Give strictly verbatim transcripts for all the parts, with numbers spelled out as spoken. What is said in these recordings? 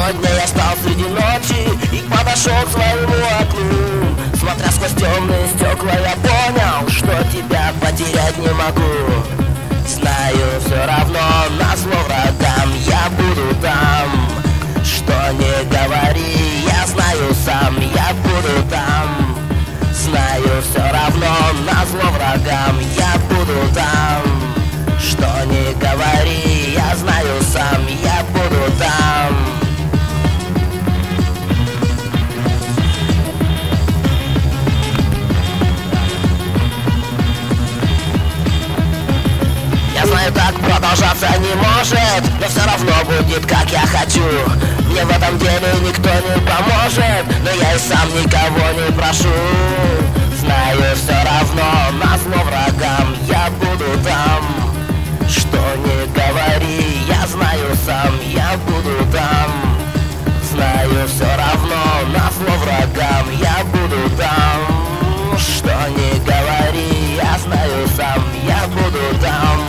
Сегодня я встал среди ночи и подошел к своему окну. Смотря сквозь темные стекла, я понял, что тебя потерять не могу. Знаю, все равно назло врагам я буду там. Что не говори, я знаю сам, я буду там. Знаю, все равно назло врагам я буду там. Что не говори, я знаю сам, я буду там. Я знаю, так продолжаться не может, но все равно будет, как я хочу. Мне в этом деле никто не поможет, но я и сам никого не прошу. Знаю, все равно назло врагам я буду там. Что не говори, я знаю сам, я буду там. Знаю, все равно назло врагам я буду там. Что не говори, я знаю сам, я буду там.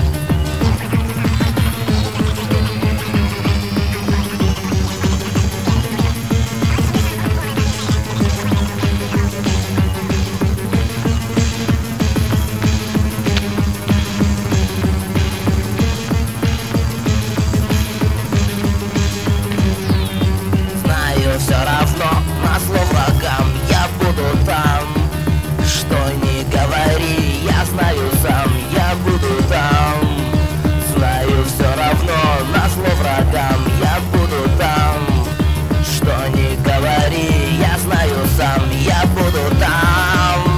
Все равно назло врагам я буду там. Что не говори, я знаю сам, я буду там. Знаю, все равно назло врагам я буду там. Что не говори, я знаю сам, я буду там.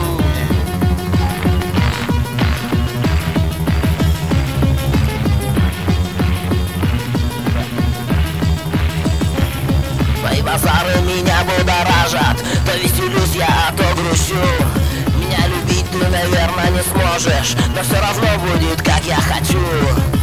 Твои базары меня будоражат. То веселюсь я, а то грущу. Меня любить ты, наверное, не сможешь, но все равно будет, как я хочу.